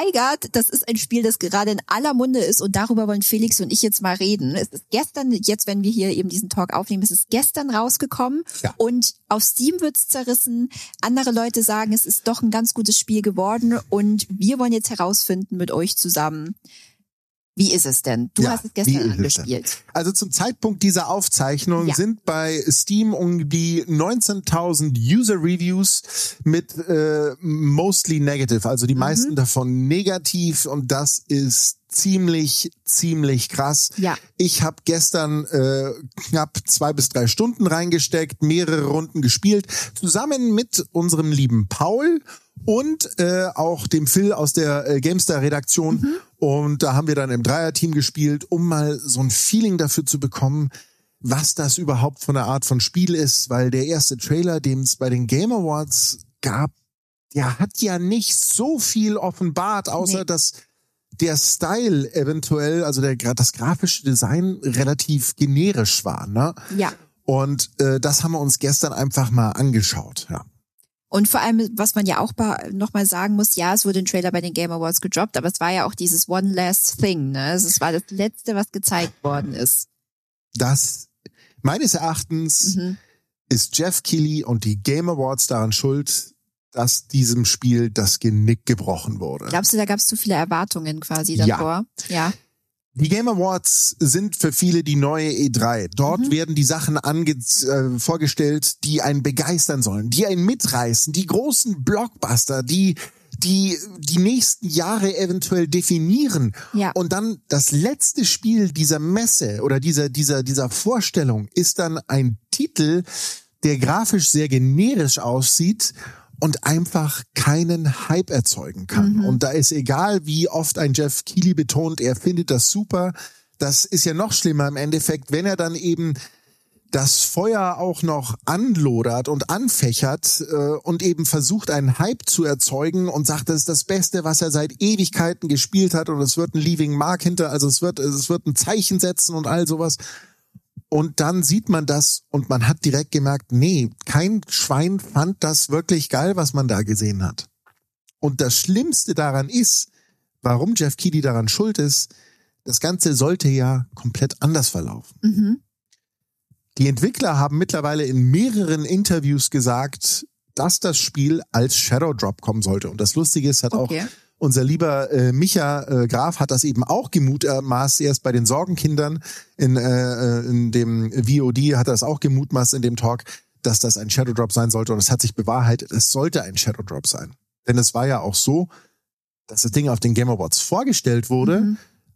Tigard, das ist ein Spiel, das gerade in aller Munde ist und darüber wollen Felix und ich jetzt mal reden. Es ist gestern, jetzt wenn wir hier eben diesen Talk aufnehmen, es ist gestern rausgekommen und auf Steam wird's zerrissen. Andere Leute sagen, es ist doch ein ganz gutes Spiel geworden und wir wollen jetzt herausfinden mit euch zusammen, wie ist es denn? Du hast es gestern angespielt. Also zum Zeitpunkt dieser Aufzeichnung sind bei Steam um die 19.000 User-Reviews mit mostly negative, also die meisten davon negativ und das ist ziemlich krass. Ja. Ich habe gestern knapp 2 bis 3 Stunden reingesteckt, mehrere Runden gespielt, zusammen mit unserem lieben Paul und auch dem Phil aus der GameStar-Redaktion. Und da haben wir dann im Dreierteam gespielt, um mal so ein Feeling dafür zu bekommen, was das überhaupt von der Art von Spiel ist, weil der erste Trailer, den es bei den Game Awards gab, der hat ja nicht so viel offenbart, außer dass der Style eventuell, also das grafische Design relativ generisch war, ne? Ja. Und das haben wir uns gestern einfach mal angeschaut, ja. Und vor allem, was man ja auch nochmal sagen muss, ja, es wurde ein Trailer bei den Game Awards gedroppt, aber es war ja auch dieses One Last Thing, ne? Es war das Letzte, was gezeigt worden ist. Das, meines Erachtens, ist Jeff Keighley und die Game Awards daran schuld, dass diesem Spiel das Genick gebrochen wurde. Glaubst du, da gab es zu viele Erwartungen quasi davor? Ja. Die Game Awards sind für viele die neue E3. Dort werden die Sachen vorgestellt, die einen begeistern sollen, die einen mitreißen, die großen Blockbuster, die nächsten Jahre eventuell definieren. Ja. Und dann das letzte Spiel dieser Messe oder dieser Vorstellung ist dann ein Titel, der grafisch sehr generisch aussieht und einfach keinen Hype erzeugen kann. Und da ist egal, wie oft ein Jeff Keighley betont, er findet das super. Das ist ja noch schlimmer im Endeffekt, wenn er dann eben das Feuer auch noch anlodert und anfächert und eben versucht, einen Hype zu erzeugen und sagt, das ist das Beste, was er seit Ewigkeiten gespielt hat und es wird ein Leaving Mark hinter, also es wird ein Zeichen setzen und all sowas. Und dann sieht man das und man hat direkt gemerkt, nee, kein Schwein fand das wirklich geil, was man da gesehen hat. Und das Schlimmste daran ist, warum Jeff Keighley daran schuld ist, das Ganze sollte ja komplett anders verlaufen. Die Entwickler haben mittlerweile in mehreren Interviews gesagt, dass das Spiel als Shadow Drop kommen sollte. Und das Lustige ist, hat auch unser lieber Micha Graf hat das eben auch gemutmaßt, erst bei den Sorgenkindern in dem VOD hat er das auch gemutmaßt in dem Talk, dass das ein Shadow Drop sein sollte und es hat sich bewahrheitet, es sollte ein Shadow Drop sein. Denn es war ja auch so, dass das Ding auf den Game Awards vorgestellt wurde,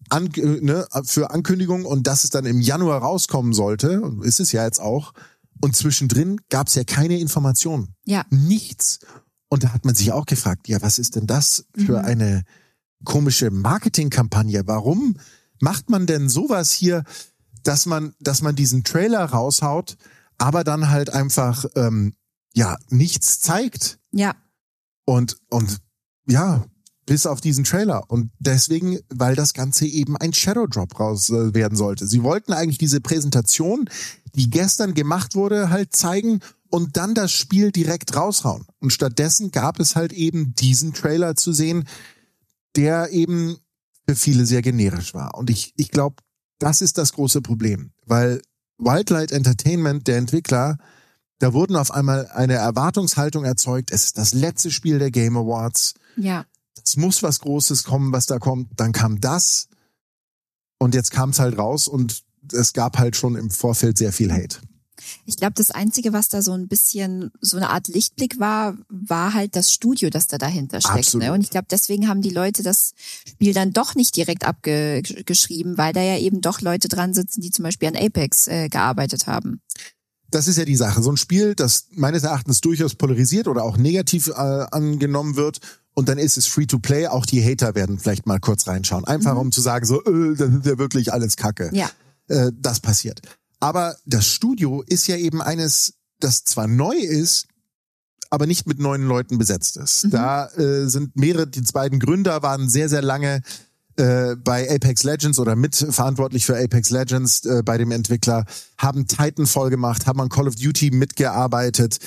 für Ankündigung und dass es dann im Januar rauskommen sollte, und ist es ja jetzt auch, und zwischendrin gab es ja keine Informationen. Ja. Nichts. Und da hat man sich auch gefragt, ja, was ist denn das für eine komische Marketingkampagne? Warum macht man denn sowas hier, dass man diesen Trailer raushaut, aber dann halt einfach nichts zeigt? Ja. Und ja, bis auf diesen Trailer. Und deswegen, weil das Ganze eben ein Shadow Drop raus werden sollte. Sie wollten eigentlich diese Präsentation, die gestern gemacht wurde, halt zeigen und dann das Spiel direkt raushauen. Und stattdessen gab es halt eben diesen Trailer zu sehen, der eben für viele sehr generisch war. Und ich glaube, das ist das große Problem. Weil Wildlight Entertainment, der Entwickler, da wurden auf einmal eine Erwartungshaltung erzeugt. Es ist das letzte Spiel der Game Awards. Ja. Es muss was Großes kommen, was da kommt. Dann kam das. Und jetzt kam es halt raus und es gab halt schon im Vorfeld sehr viel Hate. Ich glaube, das Einzige, was da so ein bisschen so eine Art Lichtblick war halt das Studio, das da dahinter steckt. Ne? Und ich glaube, deswegen haben die Leute das Spiel dann doch nicht direkt abgeschrieben, weil da ja eben doch Leute dran sitzen, die zum Beispiel an Apex gearbeitet haben. Das ist ja die Sache. So ein Spiel, das meines Erachtens durchaus polarisiert oder auch negativ angenommen wird. Und dann ist es Free-to-Play. Auch die Hater werden vielleicht mal kurz reinschauen. Einfach um zu sagen, so, das ist ja wirklich alles Kacke. Ja. Das passiert. Aber das Studio ist ja eben eines, das zwar neu ist, aber nicht mit neuen Leuten besetzt ist. Da sind die beiden Gründer waren sehr, sehr lange bei Apex Legends oder mitverantwortlich für Apex Legends bei dem Entwickler, haben Titanfall gemacht, haben an Call of Duty mitgearbeitet.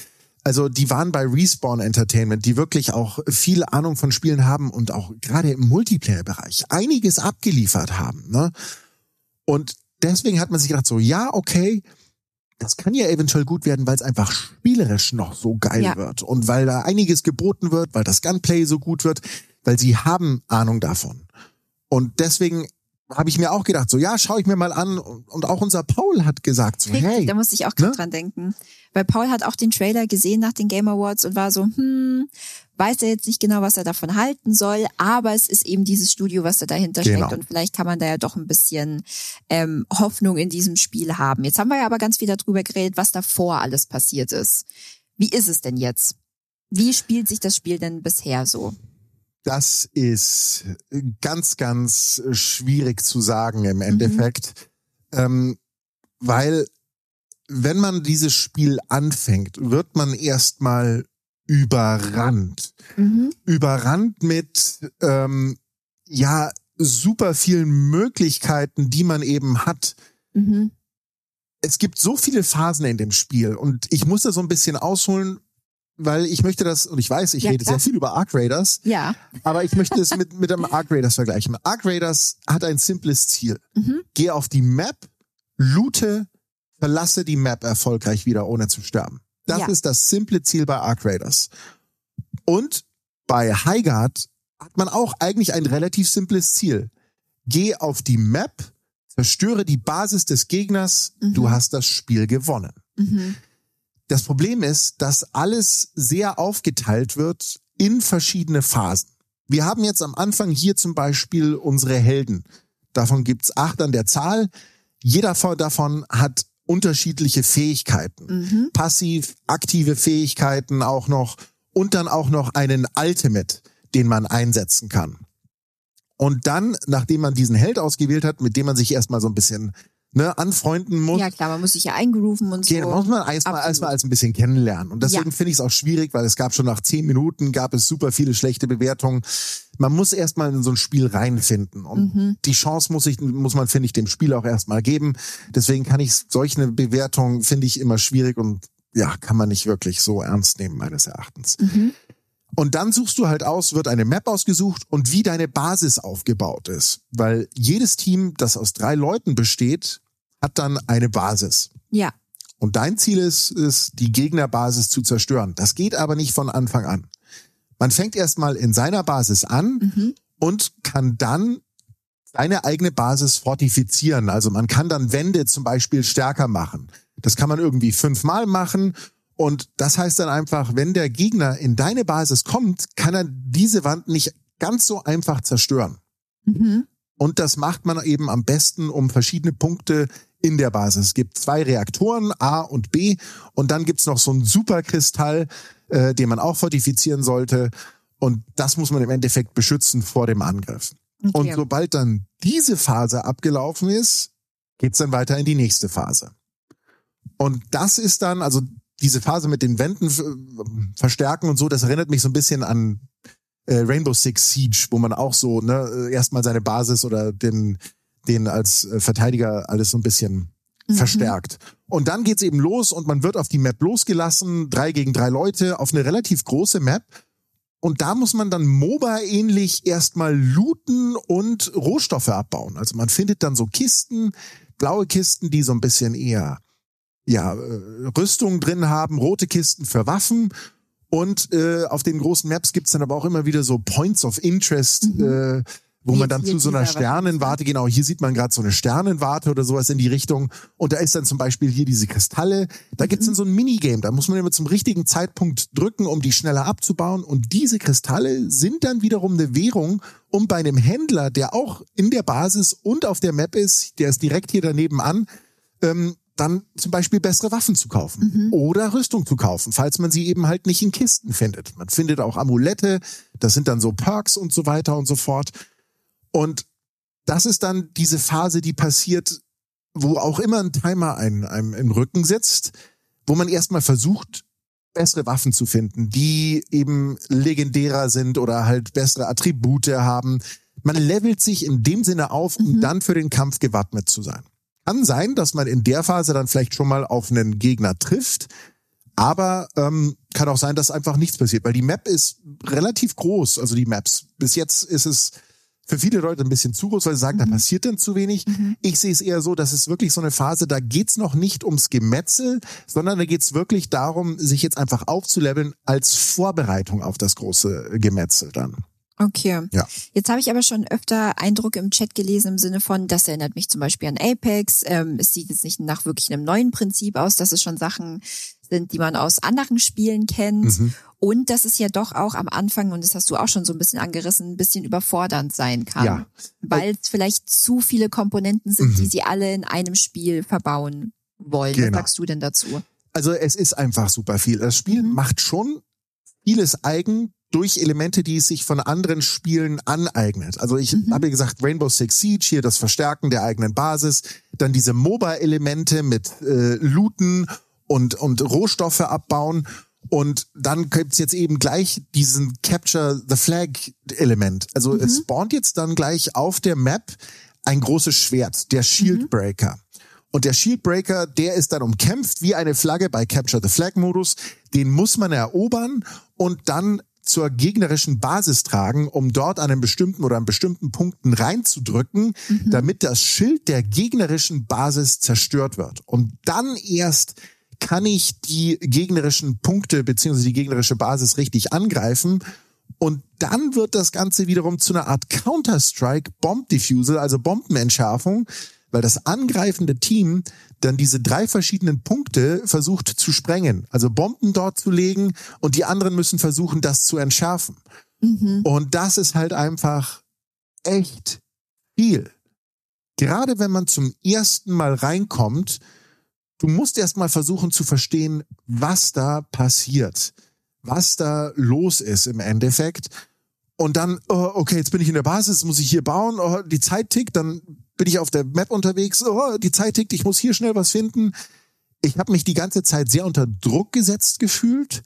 Also die waren bei Respawn Entertainment, die wirklich auch viel Ahnung von Spielen haben und auch gerade im Multiplayer-Bereich einiges abgeliefert haben. Ne? Und deswegen hat man sich gedacht so, ja, okay, das kann ja eventuell gut werden, weil es einfach spielerisch noch so geil wird und weil da einiges geboten wird, weil das Gunplay so gut wird, weil sie haben Ahnung davon. Und deswegen habe ich mir auch gedacht, so ja, schaue ich mir mal an. Und auch unser Paul hat gesagt, so hey. Da musste ich auch gerade dran denken. Weil Paul hat auch den Trailer gesehen nach den Game Awards und war so, weiß er jetzt nicht genau, was er davon halten soll, aber es ist eben dieses Studio, was da dahinter steckt und vielleicht kann man da ja doch ein bisschen Hoffnung in diesem Spiel haben. Jetzt haben wir ja aber ganz viel darüber geredet, was davor alles passiert ist. Wie ist es denn jetzt? Wie spielt sich das Spiel denn bisher so? Das ist ganz, ganz schwierig zu sagen im Endeffekt, weil wenn man dieses Spiel anfängt, wird man erstmal überrannt. Überrannt mit super vielen Möglichkeiten, die man eben hat. Es gibt so viele Phasen in dem Spiel und ich muss da so ein bisschen ausholen, weil ich möchte das, und ich weiß, ich rede sehr viel über Arc Raiders, aber ich möchte es mit dem Arc Raiders vergleichen. Arc Raiders hat ein simples Ziel. Geh auf die Map, loote, verlasse die Map erfolgreich wieder, ohne zu sterben. Das ist das simple Ziel bei Arc Raiders. Und bei Highguard hat man auch eigentlich ein relativ simples Ziel. Geh auf die Map, zerstöre die Basis des Gegners, du hast das Spiel gewonnen. Das Problem ist, dass alles sehr aufgeteilt wird in verschiedene Phasen. Wir haben jetzt am Anfang hier zum Beispiel unsere Helden. Davon gibt's 8 an der Zahl. Jeder davon hat unterschiedliche Fähigkeiten. Passiv, aktive Fähigkeiten auch noch und dann auch noch einen Ultimate, den man einsetzen kann. Und dann, nachdem man diesen Held ausgewählt hat, mit dem man sich erstmal so ein bisschen anfreunden muss. Ja klar, man muss sich ja eingrooven und so. Genau, muss man erstmal als ein bisschen kennenlernen. Und deswegen finde ich es auch schwierig, weil es gab schon nach 10 Minuten, gab es super viele schlechte Bewertungen. Man muss erstmal in so ein Spiel reinfinden. Und die Chance muss man, finde ich, dem Spiel auch erstmal geben. Deswegen kann ich solche Bewertungen, finde ich, immer schwierig und kann man nicht wirklich so ernst nehmen, meines Erachtens. Und dann suchst du halt aus, wird eine Map ausgesucht und wie deine Basis aufgebaut ist. Weil jedes Team, das aus 3 Leuten besteht, hat dann eine Basis. Ja. Und dein Ziel ist, die Gegnerbasis zu zerstören. Das geht aber nicht von Anfang an. Man fängt erstmal in seiner Basis an und kann dann seine eigene Basis fortifizieren. Also man kann dann Wände zum Beispiel stärker machen. Das kann man irgendwie 5-mal machen. Und das heißt dann einfach, wenn der Gegner in deine Basis kommt, kann er diese Wand nicht ganz so einfach zerstören. Und das macht man eben am besten um verschiedene Punkte in der Basis. Es gibt 2 Reaktoren, A und B, und dann gibt's noch so einen Superkristall, den man auch fortifizieren sollte. Und das muss man im Endeffekt beschützen vor dem Angriff. Okay. Und sobald dann diese Phase abgelaufen ist, geht's dann weiter in die nächste Phase. Und das ist dann, also diese Phase mit den Wänden verstärken und so, das erinnert mich so ein bisschen an Rainbow Six Siege, wo man auch so erstmal seine Basis oder den als Verteidiger alles so ein bisschen verstärkt. Und dann geht's eben los und man wird auf die Map losgelassen, 3 gegen 3 Leute auf eine relativ große Map. Und da muss man dann MOBA-ähnlich erstmal looten und Rohstoffe abbauen. Also man findet dann so Kisten, blaue Kisten, die so ein bisschen eher Rüstung drin haben, rote Kisten für Waffen. Und auf den großen Maps gibt's dann aber auch immer wieder so Points of Interest, wo man dann zu so einer Sternenwarte, genau, hier sieht man gerade so eine Sternenwarte oder sowas in die Richtung. Und da ist dann zum Beispiel hier diese Kristalle. Da gibt's dann so ein Minigame. Da muss man immer zum richtigen Zeitpunkt drücken, um die schneller abzubauen. Und diese Kristalle sind dann wiederum eine Währung, um bei einem Händler, der auch in der Basis und auf der Map ist, der ist direkt hier daneben an, dann zum Beispiel bessere Waffen zu kaufen oder Rüstung zu kaufen, falls man sie eben halt nicht in Kisten findet. Man findet auch Amulette, das sind dann so Perks und so weiter und so fort. Und das ist dann diese Phase, die passiert, wo auch immer ein Timer einem im Rücken sitzt, wo man erstmal versucht, bessere Waffen zu finden, die eben legendärer sind oder halt bessere Attribute haben. Man levelt sich in dem Sinne auf, um dann für den Kampf gewappnet zu sein. Kann sein, dass man in der Phase dann vielleicht schon mal auf einen Gegner trifft, Aber kann auch sein, dass einfach nichts passiert, weil die Map ist relativ groß, also die Maps. Bis jetzt ist es für viele Leute ein bisschen zu groß, weil sie sagen, da passiert dann zu wenig. Ich sehe es eher so, dass es wirklich so eine Phase, da geht's noch nicht ums Gemetzel, sondern da geht's wirklich darum, sich jetzt einfach aufzuleveln als Vorbereitung auf das große Gemetzel dann. Okay. Ja. Jetzt habe ich aber schon öfter Eindruck im Chat gelesen im Sinne von, das erinnert mich zum Beispiel an Apex. Es sieht jetzt nicht nach wirklich einem neuen Prinzip aus, dass es schon Sachen sind, die man aus anderen Spielen kennt. Und dass es ja doch auch am Anfang, und das hast du auch schon so ein bisschen angerissen, ein bisschen überfordernd sein kann. Ja. Weil es vielleicht zu viele Komponenten sind, die sie alle in einem Spiel verbauen wollen. Genau. Was sagst du denn dazu? Also es ist einfach super viel. Das Spiel macht schon vieles eigen durch Elemente, die es sich von anderen Spielen aneignet. Also ich habe ja gesagt, Rainbow Six Siege, hier das Verstärken der eigenen Basis, dann diese MOBA-Elemente mit Looten und Rohstoffe abbauen. Und dann gibt's jetzt eben gleich diesen Capture the Flag Element. Also es spawnt jetzt dann gleich auf der Map ein großes Schwert, der Shieldbreaker. Und der Shieldbreaker, der ist dann umkämpft wie eine Flagge bei Capture the Flag Modus. Den muss man erobern und dann zur gegnerischen Basis tragen, um dort an bestimmten Punkten reinzudrücken, damit das Schild der gegnerischen Basis zerstört wird. Und dann erst kann ich die gegnerischen Punkte bzw. die gegnerische Basis richtig angreifen. Und dann wird das Ganze wiederum zu einer Art Counter-Strike Bomb Diffusal, also Bombenentschärfung, weil das angreifende Team dann diese 3 verschiedenen Punkte versucht zu sprengen, also Bomben dort zu legen und die anderen müssen versuchen, das zu entschärfen. Und das ist halt einfach echt viel. Gerade wenn man zum ersten Mal reinkommt, du musst erst mal versuchen zu verstehen, was da passiert, was da los ist im Endeffekt. Und dann, okay, jetzt bin ich in der Basis, muss ich hier bauen, die Zeit tickt, dann bin ich auf der Map unterwegs, die Zeit tickt, ich muss hier schnell was finden. Ich habe mich die ganze Zeit sehr unter Druck gesetzt gefühlt.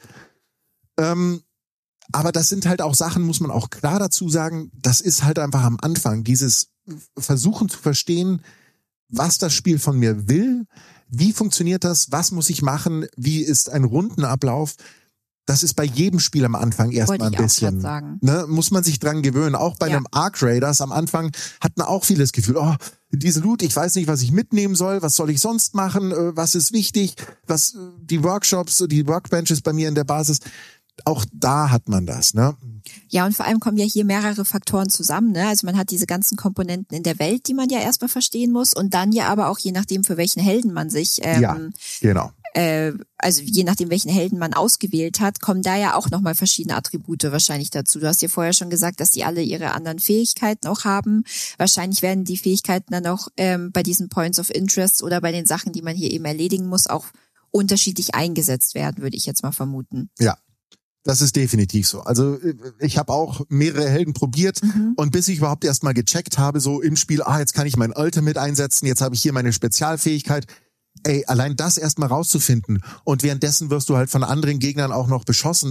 Aber das sind halt auch Sachen, muss man auch klar dazu sagen, das ist halt einfach am Anfang, dieses Versuchen zu verstehen, was das Spiel von mir will, wie funktioniert das, was muss ich machen, wie ist ein Rundenablauf. Das ist bei jedem Spiel am Anfang erstmal ein bisschen, ne, muss man sich dran gewöhnen. Auch bei einem Arc Raiders am Anfang hat man auch vieles Gefühl, diese Loot, ich weiß nicht, was ich mitnehmen soll, was soll ich sonst machen, was ist wichtig, was die Workshops, die Workbenches bei mir in der Basis, auch da hat man das, ne? Ja, und vor allem kommen ja hier mehrere Faktoren zusammen, ne? Also man hat diese ganzen Komponenten in der Welt, die man ja erstmal verstehen muss und dann ja aber auch je nachdem, für welchen Helden man sich genau. Also je nachdem, welchen Helden man ausgewählt hat, kommen da ja auch nochmal verschiedene Attribute wahrscheinlich dazu. Du hast ja vorher schon gesagt, dass die alle ihre anderen Fähigkeiten auch haben. Wahrscheinlich werden die Fähigkeiten dann auch bei diesen Points of Interest oder bei den Sachen, die man hier eben erledigen muss, auch unterschiedlich eingesetzt werden, würde ich jetzt mal vermuten. Ja. Das ist definitiv so. Also ich habe auch mehrere Helden probiert und bis ich überhaupt erst mal gecheckt habe, so im Spiel, jetzt kann ich mein Ultimate einsetzen, jetzt habe ich hier meine Spezialfähigkeit. Allein das erst mal rauszufinden und währenddessen wirst du halt von anderen Gegnern auch noch beschossen.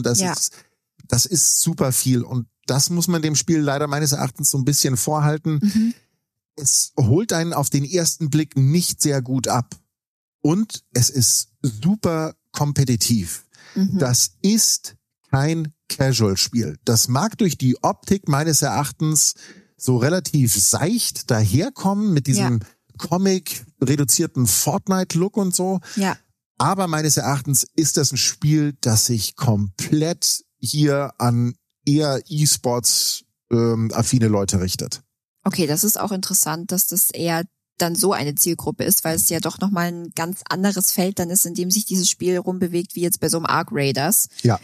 Das ist super viel und das muss man dem Spiel leider meines Erachtens so ein bisschen vorhalten. Es holt einen auf den ersten Blick nicht sehr gut ab und es ist super kompetitiv. Das ist kein Casual-Spiel. Das mag durch die Optik meines Erachtens so relativ seicht daherkommen mit diesem Comic-reduzierten Fortnite-Look und so. Ja. Aber meines Erachtens ist das ein Spiel, das sich komplett hier an eher E-Sports affine Leute richtet. Okay, das ist auch interessant, dass das eher dann so eine Zielgruppe ist, weil es ja doch nochmal ein ganz anderes Feld dann ist, in dem sich dieses Spiel rumbewegt, wie jetzt bei so einem Arc Raiders. Ja.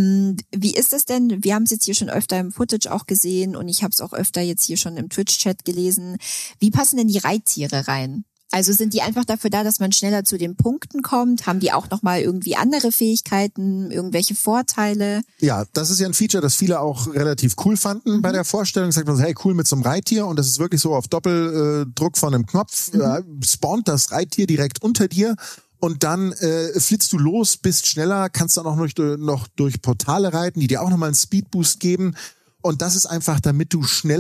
Wie ist es denn? Wir haben es jetzt hier schon öfter im Footage auch gesehen und ich habe es auch öfter jetzt hier schon im Twitch-Chat gelesen. Wie passen denn die Reittiere rein? Also sind die einfach dafür da, dass man schneller zu den Punkten kommt? Haben die auch nochmal irgendwie andere Fähigkeiten, irgendwelche Vorteile? Ja, das ist ja ein Feature, das viele auch relativ cool fanden bei der Vorstellung. Sagt man so, hey, cool mit so einem Reittier und das ist wirklich so auf Doppeldruck von einem Knopf, spawnt das Reittier direkt unter dir. Und dann flitzt du los, bist schneller, kannst dann auch noch durch Portale reiten, die dir auch nochmal einen Speedboost geben. Und das ist einfach, damit du schneller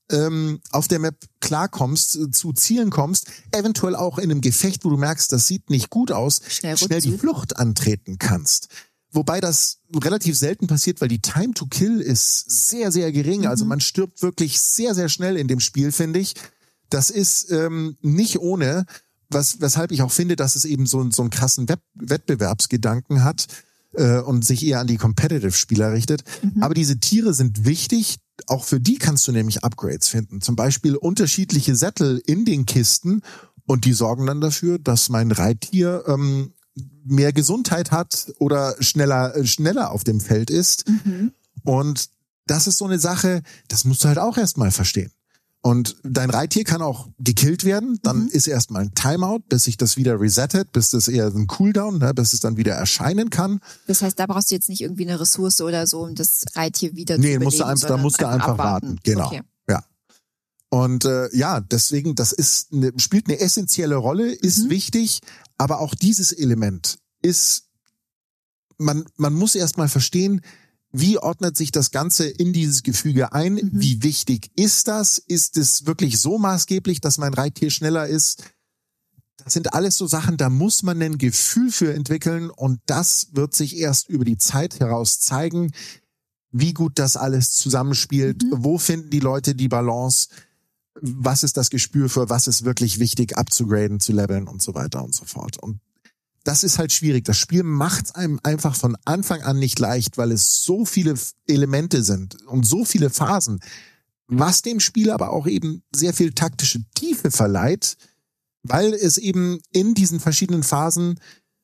auf der Map klarkommst, zu Zielen kommst, eventuell auch in einem Gefecht, wo du merkst, das sieht nicht gut aus, schnell die Flucht antreten kannst. Wobei das relativ selten passiert, weil die Time to Kill ist sehr, sehr gering. Also man stirbt wirklich sehr, sehr schnell in dem Spiel, finde ich. Das ist nicht ohne, weshalb ich auch finde, dass es eben so einen krassen Wettbewerbsgedanken hat und sich eher an die Competitive-Spieler richtet. Aber diese Tiere sind wichtig. Auch für die kannst du nämlich Upgrades finden. Zum Beispiel unterschiedliche Sättel in den Kisten und die sorgen dann dafür, dass mein Reittier mehr Gesundheit hat oder schneller auf dem Feld ist. Und das ist so eine Sache, das musst du halt auch erstmal verstehen. Und dein Reittier kann auch gekillt werden, dann ist erstmal ein Timeout, bis sich das wieder resettet, bis das eher ein Cooldown, ne, bis es dann wieder erscheinen kann. Das heißt, da brauchst du jetzt nicht irgendwie eine Ressource oder so, um das Reittier wieder zu beleben. Nee, da musst du einfach warten. Genau. Okay. Ja. Und deswegen, das spielt eine essentielle Rolle, ist wichtig, aber auch dieses Element ist, man muss erstmal verstehen, wie ordnet sich das Ganze in dieses Gefüge ein? Wie wichtig ist das? Ist es wirklich so maßgeblich, dass mein Reittier schneller ist? Das sind alles so Sachen, da muss man ein Gefühl für entwickeln und das wird sich erst über die Zeit heraus zeigen, wie gut das alles zusammenspielt. Wo finden die Leute die Balance? Was ist das Gespür für, was ist wirklich wichtig abzugraden, zu leveln und so weiter und so fort. Und das ist halt schwierig. Das Spiel macht es einem einfach von Anfang an nicht leicht, weil es so viele Elemente sind und so viele Phasen, was dem Spiel aber auch eben sehr viel taktische Tiefe verleiht, weil es eben in diesen verschiedenen Phasen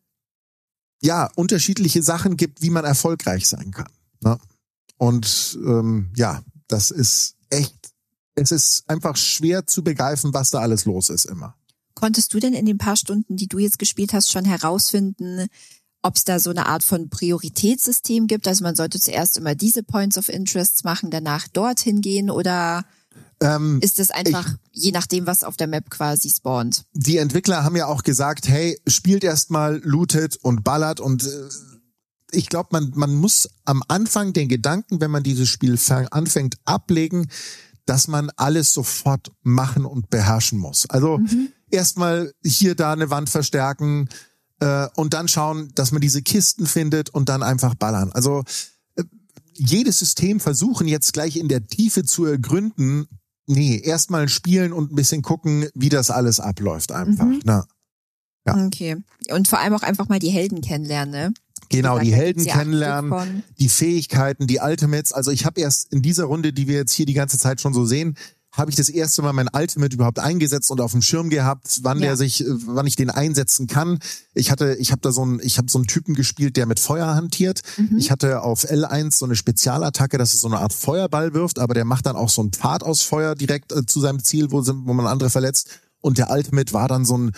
unterschiedliche Sachen gibt, wie man erfolgreich sein kann. Ne? Und das ist echt, es ist einfach schwer zu begreifen, was da alles los ist immer. Konntest du denn in den paar Stunden, die du jetzt gespielt hast, schon herausfinden, ob es da so eine Art von Prioritätssystem gibt? Also man sollte zuerst immer diese Points of Interest machen, danach dorthin gehen oder ist es einfach je nachdem, was auf der Map quasi spawnt? Die Entwickler haben ja auch gesagt, hey, spielt erstmal, lootet und ballert und ich glaube, man muss am Anfang den Gedanken, wenn man dieses Spiel anfängt, ablegen, dass man alles sofort machen und beherrschen muss. Also erstmal hier da eine Wand verstärken und dann schauen, dass man diese Kisten findet und dann einfach ballern. Also jedes System versuchen jetzt gleich in der Tiefe zu ergründen. Nee, erstmal spielen und ein bisschen gucken, wie das alles abläuft einfach. Na, ja. Okay. Und vor allem auch einfach mal die Helden kennenlernen, ne? Genau, die Helden kennenlernen, die Fähigkeiten, die Ultimates. Also ich habe erst in dieser Runde, die wir jetzt hier die ganze Zeit schon so sehen, habe ich das erste Mal mein Ultimate überhaupt eingesetzt und auf dem Schirm gehabt, wann ich den einsetzen kann. Ich habe so einen Typen gespielt, der mit Feuer hantiert. Ich hatte auf L1 so eine Spezialattacke, dass es so eine Art Feuerball wirft, aber der macht dann auch so einen Pfad aus Feuer direkt zu seinem Ziel, wo man andere verletzt. Und der Ultimate war dann so ein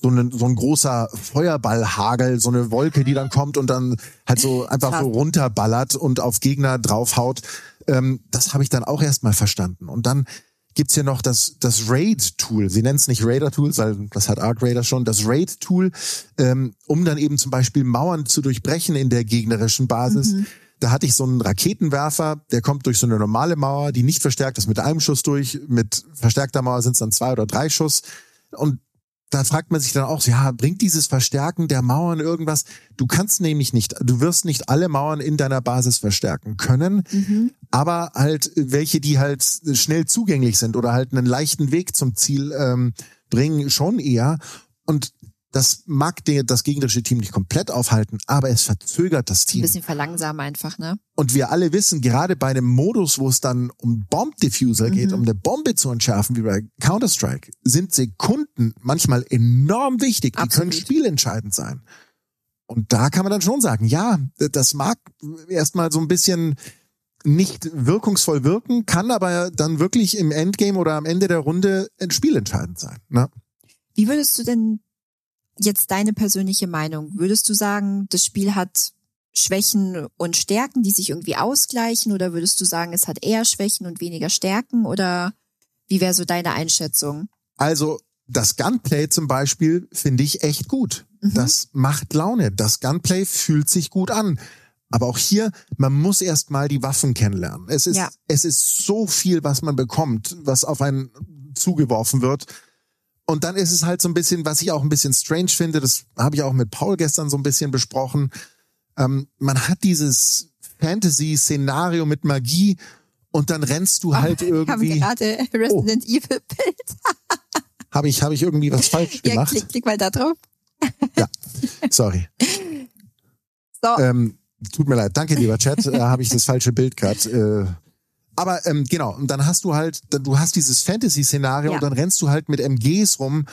großer Feuerballhagel, so eine Wolke, die dann kommt und dann halt so einfach so runterballert und auf Gegner draufhaut. Das habe ich dann auch erstmal verstanden. Und dann gibt's hier noch das Raid-Tool. Sie nennen es nicht Raider-Tool, weil das hat Arc Raider schon. Das Raid-Tool, um dann eben zum Beispiel Mauern zu durchbrechen in der gegnerischen Basis. Da hatte ich so einen Raketenwerfer, der kommt durch so eine normale Mauer, die nicht verstärkt ist, mit einem Schuss durch. Mit verstärkter Mauer sind es dann 2 oder 3 Schuss. Und da fragt man sich dann auch, bringt dieses Verstärken der Mauern irgendwas? Du wirst nicht alle Mauern in deiner Basis verstärken können, aber halt welche, die halt schnell zugänglich sind oder halt einen leichten Weg zum Ziel bringen, schon eher. Und das mag das gegnerische Team nicht komplett aufhalten, aber es verzögert das Team. Ein bisschen verlangsamen einfach, ne? Und wir alle wissen, gerade bei einem Modus, wo es dann um Bomb-Diffuser geht, um eine Bombe zu entschärfen, wie bei Counter-Strike, sind Sekunden manchmal enorm wichtig. Die können spielentscheidend sein. Und da kann man dann schon sagen, ja, das mag erstmal so ein bisschen nicht wirkungsvoll wirken, kann aber dann wirklich im Endgame oder am Ende der Runde spielentscheidend sein. Ne? Wie würdest du denn jetzt deine persönliche Meinung? Würdest du sagen, das Spiel hat Schwächen und Stärken, die sich irgendwie ausgleichen? Oder würdest du sagen, es hat eher Schwächen und weniger Stärken? Oder wie wäre so deine Einschätzung? Also das Gunplay zum Beispiel finde ich echt gut. Das macht Laune. Das Gunplay fühlt sich gut an. Aber auch hier, man muss erst mal die Waffen kennenlernen. Es ist so viel, was man bekommt, was auf einen zugeworfen wird. Und dann ist es halt so ein bisschen, was ich auch ein bisschen strange finde, das habe ich auch mit Paul gestern so ein bisschen besprochen. Man hat dieses Fantasy-Szenario mit Magie und dann rennst du halt irgendwie... Ich habe gerade Resident Evil Bild. Habe ich irgendwie was falsch gemacht? Ja, klick mal da drauf. Ja, sorry. So. Tut mir leid, danke lieber Chat, habe ich das falsche Bild gerade. Aber genau, und dann hast du halt, du hast dieses Fantasy-Szenario und dann rennst du halt mit MGs rum.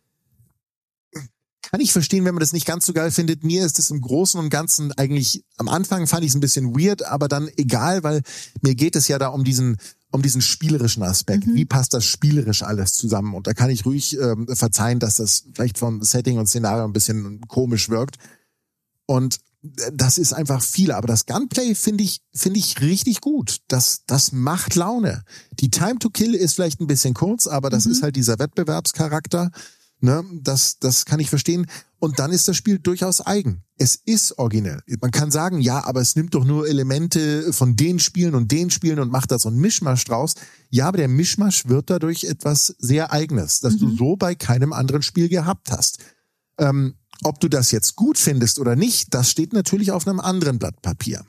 Kann ich verstehen, wenn man das nicht ganz so geil findet. Mir ist es im Großen und Ganzen eigentlich, am Anfang fand ich es ein bisschen weird, aber dann egal, weil mir geht es ja da um diesen spielerischen Aspekt. Wie passt das spielerisch alles zusammen? Und da kann ich ruhig verzeihen, dass das vielleicht vom Setting und Szenario ein bisschen komisch wirkt. Und das ist einfach viel. Aber das Gunplay finde ich richtig gut. Das macht Laune. Die Time to Kill ist vielleicht ein bisschen kurz, aber das ist halt dieser Wettbewerbscharakter. Ne, das kann ich verstehen. Und dann ist das Spiel durchaus eigen. Es ist originell. Man kann sagen, ja, aber es nimmt doch nur Elemente von den Spielen und macht da so einen Mischmasch draus. Ja, aber der Mischmasch wird dadurch etwas sehr Eigenes, das du so bei keinem anderen Spiel gehabt hast. Ob du das jetzt gut findest oder nicht, das steht natürlich auf einem anderen Blatt Papier.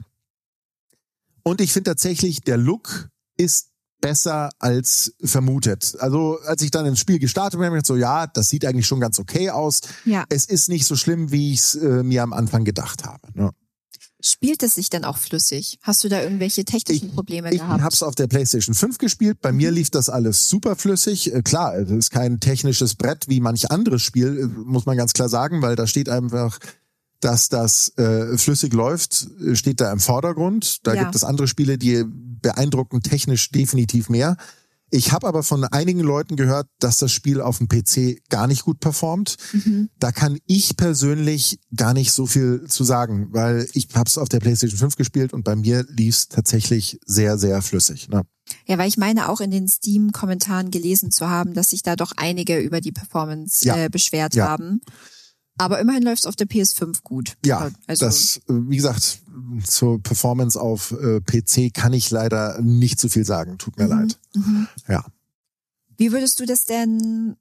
Und ich finde tatsächlich, der Look ist besser als vermutet. Also als ich dann ins Spiel gestartet bin, habe ich gedacht, so ja, das sieht eigentlich schon ganz okay aus. Ja. Es ist nicht so schlimm, wie ich es mir am Anfang gedacht habe. Ne? Spielt es sich dann auch flüssig? Hast du da irgendwelche technischen Probleme gehabt? Ich habe es auf der PlayStation 5 gespielt. Bei mir lief das alles super flüssig. Klar, es ist kein technisches Brett wie manch anderes Spiel, muss man ganz klar sagen, weil da steht einfach, dass das flüssig läuft, steht da im Vordergrund. Da gibt es andere Spiele, die beeindrucken technisch definitiv mehr. Ich habe aber von einigen Leuten gehört, dass das Spiel auf dem PC gar nicht gut performt. Da kann ich persönlich gar nicht so viel zu sagen, weil ich habe es auf der PlayStation 5 gespielt und bei mir lief es tatsächlich sehr, sehr flüssig. Ne? Ja, weil ich meine auch in den Steam-Kommentaren gelesen zu haben, dass sich da doch einige über die Performance beschwert haben. Aber immerhin läuft es auf der PS5 gut. Ja, also das, wie gesagt, zur Performance auf PC kann ich leider nicht so viel sagen. Tut mir leid. Ja. Wie würdest du das denn...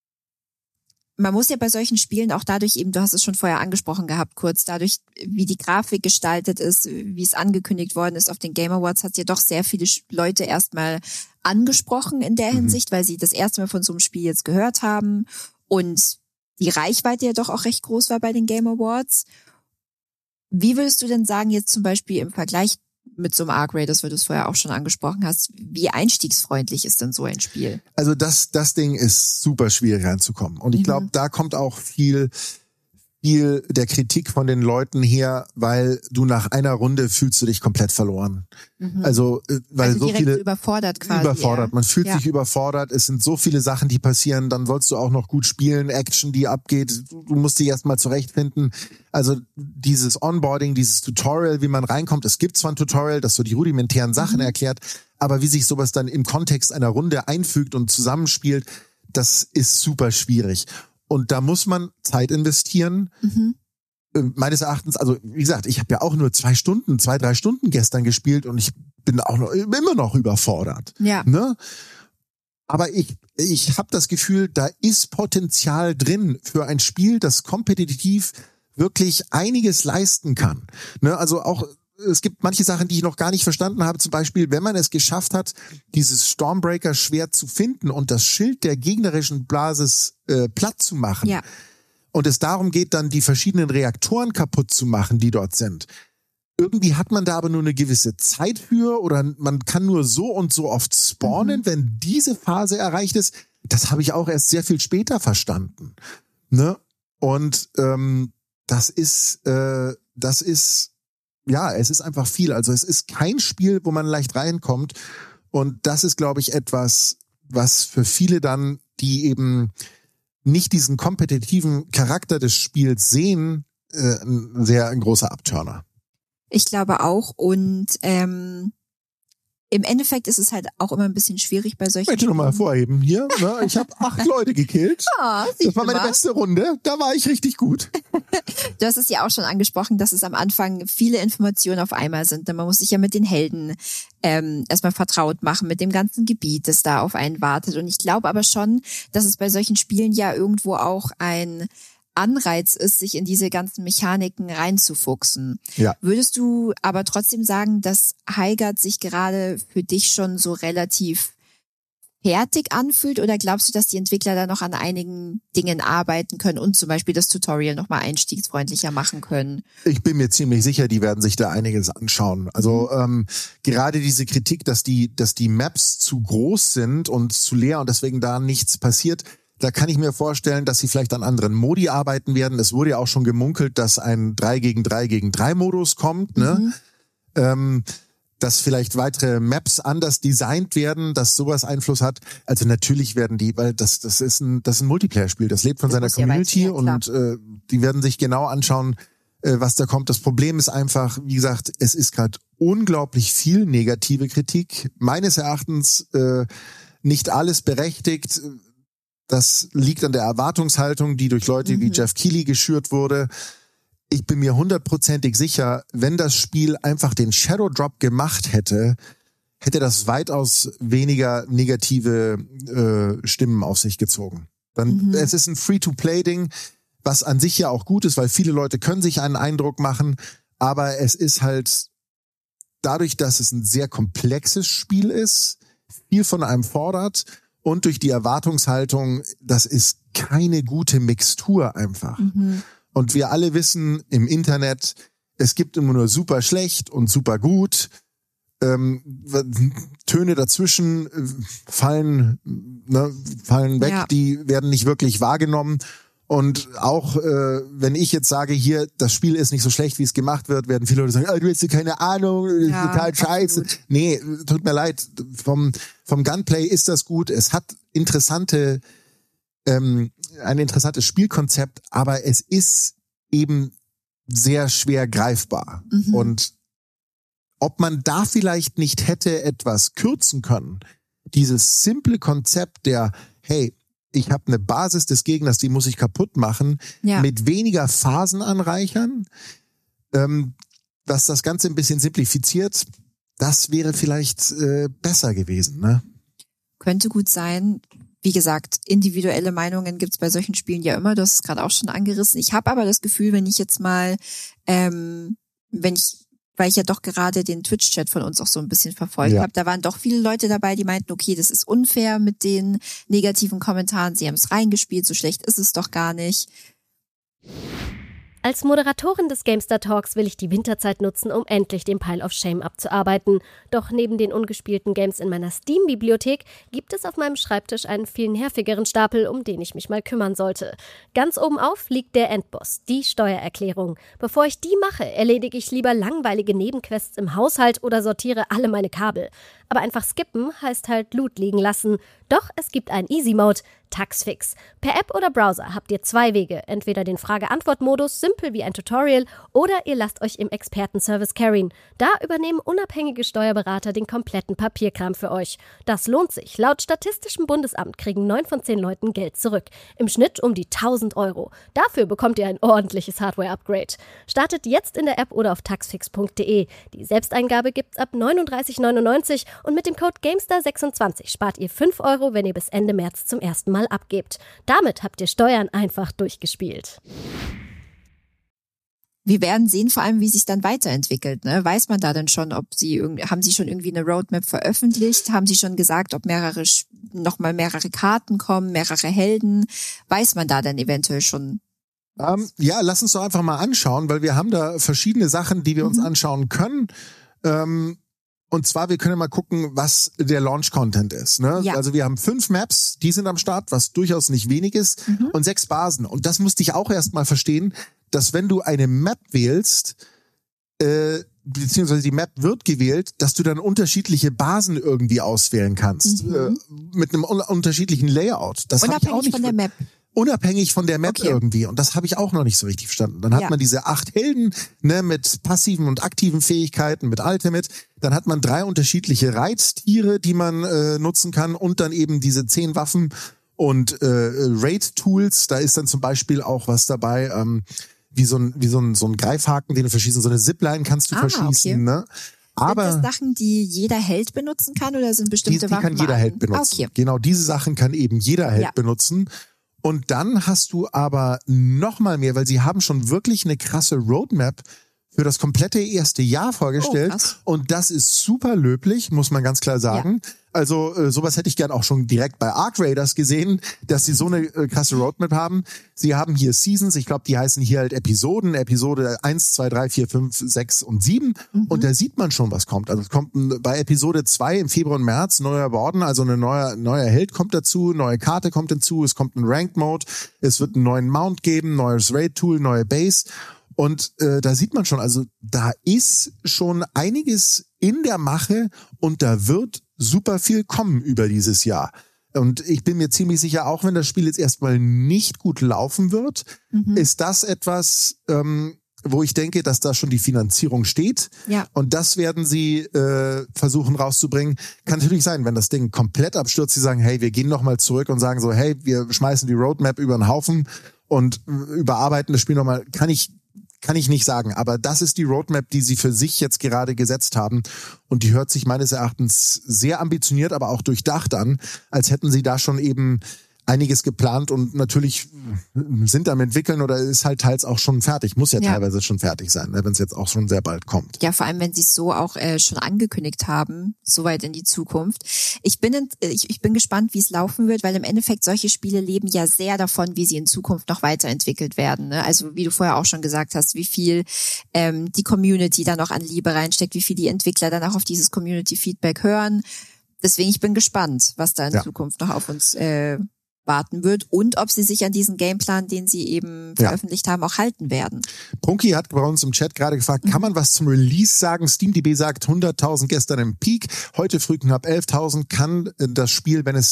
Man muss ja bei solchen Spielen auch dadurch eben, du hast es schon vorher angesprochen gehabt, kurz, dadurch, wie die Grafik gestaltet ist, wie es angekündigt worden ist auf den Game Awards, hat ja doch sehr viele Leute erstmal angesprochen in der Hinsicht, weil sie das erste Mal von so einem Spiel jetzt gehört haben und die Reichweite ja doch auch recht groß war bei den Game Awards. Wie würdest du denn sagen, jetzt zum Beispiel im Vergleich mit so einem Arc Raiders, weil du es vorher auch schon angesprochen hast, wie einstiegsfreundlich ist denn so ein Spiel? Also das Ding ist super schwierig reinzukommen. Und ich glaube, da kommt auch viel der Kritik von den Leuten her, weil du nach einer Runde fühlst du dich komplett verloren. Also weil so viele überfordert quasi. Man fühlt sich überfordert. Es sind so viele Sachen, die passieren. Dann sollst du auch noch gut spielen, Action, die abgeht. Du musst dich erstmal zurechtfinden. Also dieses Onboarding, dieses Tutorial, wie man reinkommt. Es gibt zwar ein Tutorial, das so die rudimentären Sachen erklärt, aber wie sich sowas dann im Kontext einer Runde einfügt und zusammenspielt, das ist super schwierig. Und da muss man Zeit investieren. Meines Erachtens, also wie gesagt, ich habe ja auch nur 2, 3 Stunden gestern gespielt und ich bin auch immer noch überfordert. Ja. Ne? Aber ich habe das Gefühl, da ist Potenzial drin für ein Spiel, das kompetitiv wirklich einiges leisten kann. Ne? Also auch es gibt manche Sachen, die ich noch gar nicht verstanden habe. Zum Beispiel, wenn man es geschafft hat, dieses Stormbreaker-Schwert zu finden und das Schild der gegnerischen Basis platt zu machen. Ja. Und es darum geht, dann die verschiedenen Reaktoren kaputt zu machen, die dort sind. Irgendwie hat man da aber nur eine gewisse Zeit für oder man kann nur so und so oft spawnen, wenn diese Phase erreicht ist. Das habe ich auch erst sehr viel später verstanden. Ne? Und das ist ja, es ist einfach viel. Also es ist kein Spiel, wo man leicht reinkommt. Und das ist, glaube ich, etwas, was für viele dann, die eben nicht diesen kompetitiven Charakter des Spiels sehen, ein großer Abturner. Ich glaube auch. Und im Endeffekt ist es halt auch immer ein bisschen schwierig bei solchen. Ich möchte nochmal hervorheben hier. Ne? Ich habe 8 Leute gekillt. Das war meine beste Runde. Da war ich richtig gut. Du hast es ja auch schon angesprochen, dass es am Anfang viele Informationen auf einmal sind. Man muss sich ja mit den Helden erstmal vertraut machen, mit dem ganzen Gebiet, das da auf einen wartet. Und ich glaube aber schon, dass es bei solchen Spielen ja irgendwo auch ein Anreiz ist, sich in diese ganzen Mechaniken reinzufuchsen. Ja. Würdest du aber trotzdem sagen, dass Heigart sich gerade für dich schon so relativ fertig anfühlt, oder glaubst du, dass die Entwickler da noch an einigen Dingen arbeiten können und zum Beispiel das Tutorial nochmal einstiegsfreundlicher machen können? Ich bin mir ziemlich sicher, die werden sich da einiges anschauen. Also gerade diese Kritik, dass die Maps zu groß sind und zu leer und deswegen da nichts passiert, da kann ich mir vorstellen, dass sie vielleicht an anderen Modi arbeiten werden. Es wurde ja auch schon gemunkelt, dass ein 3 gegen 3 gegen 3 Modus kommt, ne? Dass vielleicht weitere Maps anders designt werden, dass sowas Einfluss hat. Also natürlich werden die, weil das ist ein Multiplayer-Spiel, das lebt von seiner Community und die werden sich genau anschauen, was da kommt. Das Problem ist einfach, wie gesagt, es ist gerade unglaublich viel negative Kritik. Meines Erachtens nicht alles berechtigt. Das liegt an der Erwartungshaltung, die durch Leute wie Jeff Keighley geschürt wurde. Ich bin mir 100%ig sicher, wenn das Spiel einfach den Shadow Drop gemacht hätte das weitaus weniger negative Stimmen auf sich gezogen. Es ist ein Free-to-Play-Ding, was an sich ja auch gut ist, weil viele Leute können sich einen Eindruck machen, aber es ist halt dadurch, dass es ein sehr komplexes Spiel ist, viel von einem fordert, und durch die Erwartungshaltung, das ist keine gute Mixtur einfach. Und wir alle wissen im Internet, es gibt immer nur super schlecht und super gut. Töne dazwischen fallen weg, ja. Die werden nicht wirklich wahrgenommen. Und auch wenn ich jetzt sage, hier, das Spiel ist nicht so schlecht, wie es gemacht wird, werden viele Leute sagen, du hast keine Ahnung, das ist total scheiße. Absolut. Nee, tut mir leid, vom Gunplay ist das gut. Es hat ein interessantes Spielkonzept, aber es ist eben sehr schwer greifbar. Und ob man da vielleicht nicht hätte etwas kürzen können, dieses simple Konzept der, hey, ich habe eine Basis des Gegners, die muss ich kaputt machen, mit weniger Phasen anreichern, dass das Ganze ein bisschen simplifiziert, das wäre vielleicht besser gewesen, ne? Könnte gut sein. Wie gesagt, individuelle Meinungen gibt's bei solchen Spielen ja immer. Du hast es gerade auch schon angerissen. Ich habe aber das Gefühl, wenn ich jetzt mal, weil ich ja doch gerade den Twitch-Chat von uns auch so ein bisschen verfolgt habe, da waren doch viele Leute dabei, die meinten, okay, das ist unfair mit den negativen Kommentaren. Sie haben es reingespielt, so schlecht ist es doch gar nicht. Als Moderatorin des Gamestar Talks will ich die Winterzeit nutzen, um endlich den Pile of Shame abzuarbeiten. Doch neben den ungespielten Games in meiner Steam-Bibliothek gibt es auf meinem Schreibtisch einen viel nervigeren Stapel, um den ich mich mal kümmern sollte. Ganz oben auf liegt der Endboss, die Steuererklärung. Bevor ich die mache, erledige ich lieber langweilige Nebenquests im Haushalt oder sortiere alle meine Kabel. Aber einfach skippen heißt halt Loot liegen lassen. Doch es gibt einen Easy-Mode, Taxfix. Per App oder Browser habt ihr 2 Wege. Entweder den Frage-Antwort-Modus, simpel wie ein Tutorial, oder ihr lasst euch im Expertenservice carryen. Da übernehmen unabhängige Steuerberater den kompletten Papierkram für euch. Das lohnt sich. Laut Statistischem Bundesamt kriegen 9 von 10 Leuten Geld zurück. Im Schnitt um die 1.000 €. Dafür bekommt ihr ein ordentliches Hardware-Upgrade. Startet jetzt in der App oder auf taxfix.de. Die Selbsteingabe gibt's ab 39,99 und mit dem Code GAMESTAR26 spart ihr 5 €, wenn ihr bis Ende März zum ersten Mal abgebt. Damit habt ihr Steuern einfach durchgespielt. Wir werden sehen, vor allem, wie sich dann weiterentwickelt. Ne? Weiß man da denn schon, haben Sie schon irgendwie eine Roadmap veröffentlicht? Haben Sie schon gesagt, ob nochmal mehrere Karten kommen, mehrere Helden? Weiß man da denn eventuell schon? Ja, lass uns doch einfach mal anschauen, weil wir haben da verschiedene Sachen, die wir uns anschauen können. Und zwar, wir können mal gucken, was der Launch-Content ist. Ne? Ja. Also wir haben 5 Maps, die sind am Start, was durchaus nicht wenig ist, und 6 Basen. Und das musste ich auch erst mal verstehen, dass wenn du eine Map wählst, beziehungsweise die Map wird gewählt, dass du dann unterschiedliche Basen irgendwie auswählen kannst. Mit einem unterschiedlichen Layout. Das habe ich auch nicht von der Map. unabhängig von der Map irgendwie. Und das habe ich auch noch nicht so richtig verstanden. Dann hat man diese 8 Helden, ne, mit passiven und aktiven Fähigkeiten, mit Ultimate. Dann hat man 3 unterschiedliche Reittiere, die man nutzen kann und dann eben diese 10 Waffen und Raid-Tools. Da ist dann zum Beispiel auch was dabei, wie so ein Greifhaken, den du verschießen, so eine Zipline kannst du verschießen, ne? Aber sind das Sachen, die jeder Held benutzen kann oder sind bestimmte Waffen? Die kann jeder Held benutzen. Genau, diese Sachen kann eben jeder Held benutzen. Und dann hast du aber noch mal mehr, weil sie haben schon wirklich eine krasse Roadmap für das komplette erste Jahr vorgestellt. Und das ist super löblich, muss man ganz klar sagen. Ja. Also sowas hätte ich gern auch schon direkt bei Arc Raiders gesehen, dass sie so eine krasse Roadmap haben. Sie haben hier Seasons, ich glaube, die heißen hier halt Episoden, Episode 1, 2, 3, 4, 5, 6 und 7. Und da sieht man schon, was kommt. Also es kommt bei Episode 2 im Februar und März neuer Warden, also ein neuer Held kommt dazu, neue Karte kommt hinzu, es kommt ein Ranked Mode, es wird einen neuen Mount geben, neues Raid-Tool, neue Base. Und da sieht man schon, also da ist schon einiges in der Mache und da wird super viel kommen über dieses Jahr. Und ich bin mir ziemlich sicher, auch wenn das Spiel jetzt erstmal nicht gut laufen wird, ist das etwas, wo ich denke, dass da schon die Finanzierung steht. Ja. Und das werden sie versuchen rauszubringen. Kann natürlich sein, wenn das Ding komplett abstürzt, sie sagen, hey, wir gehen nochmal zurück und sagen so, hey, wir schmeißen die Roadmap über den Haufen und überarbeiten das Spiel nochmal. Kann ich nicht sagen, aber das ist die Roadmap, die sie für sich jetzt gerade gesetzt haben und die hört sich meines Erachtens sehr ambitioniert, aber auch durchdacht an, als hätten sie da schon eben einiges geplant und natürlich sind am entwickeln oder ist halt teils auch schon fertig, muss ja teilweise schon fertig sein, ne, wenn es jetzt auch schon sehr bald kommt. Ja, vor allem, wenn sie es so auch schon angekündigt haben, so weit in die Zukunft. Ich bin gespannt, wie es laufen wird, weil im Endeffekt solche Spiele leben ja sehr davon, wie sie in Zukunft noch weiterentwickelt werden. Ne? Also wie du vorher auch schon gesagt hast, wie viel die Community da noch an Liebe reinsteckt, wie viel die Entwickler dann auch auf dieses Community-Feedback hören. Deswegen, ich bin gespannt, was da in Zukunft noch auf uns warten wird und ob sie sich an diesen Gameplan, den sie eben veröffentlicht haben, auch halten werden. Prunky hat bei uns im Chat gerade gefragt, kann man was zum Release sagen? SteamDB sagt 100.000 gestern im Peak, heute früh knapp 11.000. Kann das Spiel, wenn es